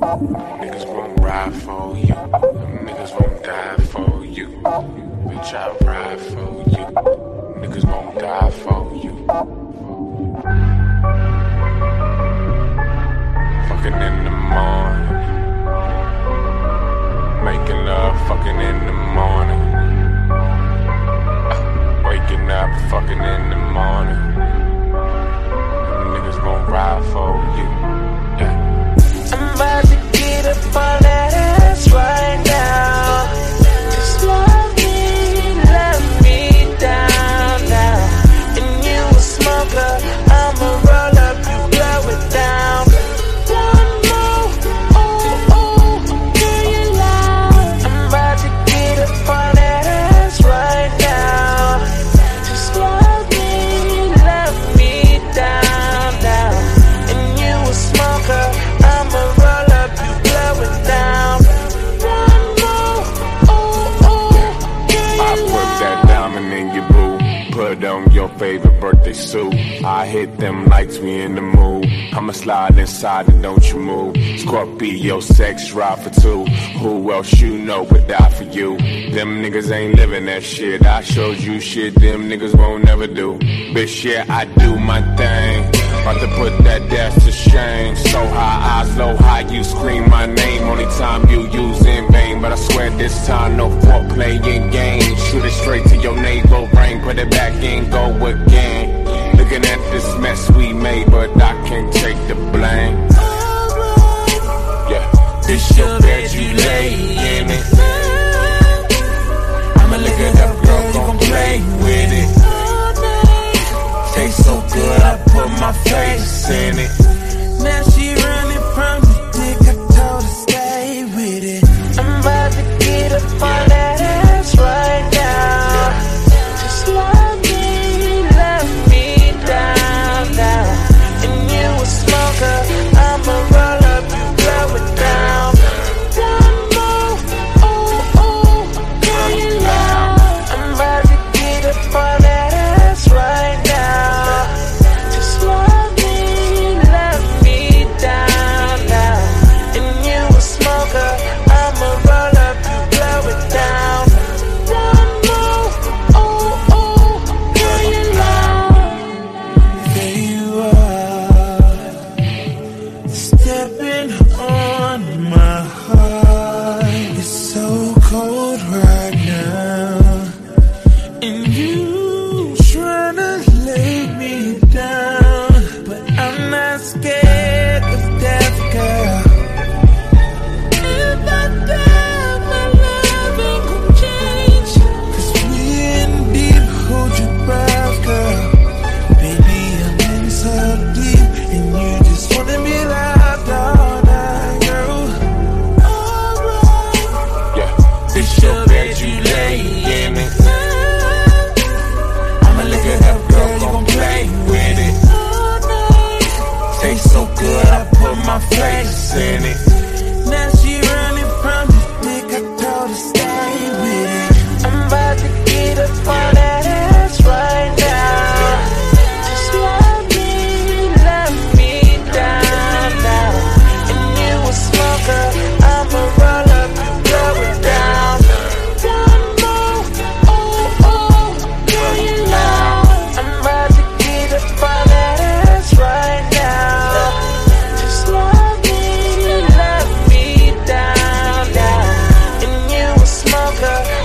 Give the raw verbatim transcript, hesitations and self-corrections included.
Niggas won't ride for you. Niggas won't die for you. Bitch, I'll ride for you. Niggas won't die for you. Fucking in the morning. Making love fucking in the morning. Uh, waking up fucking in the morning. Niggas won't ride for you. Yeah. I'm about to get up on that ass right now. Just love me, let me down now. And you a smoker, I'ma roll up, you blow it down. One more, oh, oh, girl, you loud. I'm about to get up on that ass right now. Just love me, let me down now. And you a smoker, I'ma roll up, you blow it down. One more, oh, oh, girl, you I put that diamond in your boo. Put on your favorite birthday suit. I hit them lights, we in the mood. I'ma slide inside and don't you move. Scorpio sex drive for two. Who else you know would die for you? Them niggas ain't living that shit. I showed you shit them niggas won't never do. Bitch, yeah, I do my thing. About to put that dash to shame. So high, eyes low, high, you scream my name. Only time you use in vain. But I swear this time no foreplay in game. Shoot it straight to your navel brain. Put it back in, go again. Looking at this mess we made, but I can't take the blame. Yeah, this your bed, you lay in it. I'ma lick it up, girl, gon' play with it. Tastes so good, I put my face in it. now she running from the dick, I told her stay with it. I'm about to get up on that ass right now. Just love me, let me down now. And you a smoker, I'ma roll up, you blow it down. One more, oh, oh, girl, you loud. I'm about to get up on that ass right now. Just love me, let me down now. And you a smoker, I'ma roll up, you blow it down. One more, oh, oh, girl, you loud. There you are, stepping on my heart. It's so cold right now, and you tryna lay me down, but I'm not scared of death, girl. If I die, my love ain't gon' change, 'cause we in deep, hold your breath, girl. Baby, I'm in so deep, and you just wanna be loved all night, girl. Alright, Yeah, this your bed, you lay in it. I'ma lick it up, girl, gon' play with it. all night. Tastes so good, I put my face in it. Now she running from the dick, I told her stay with it. I'm about to get up on that ass right now. Just love me, let me down now. And you a smoker, I'ma roll up, you blow it down. One more, oh, oh, girl, you loud. I'm about to get up on that ass right now. Just love me, let me down now. And you a smoker,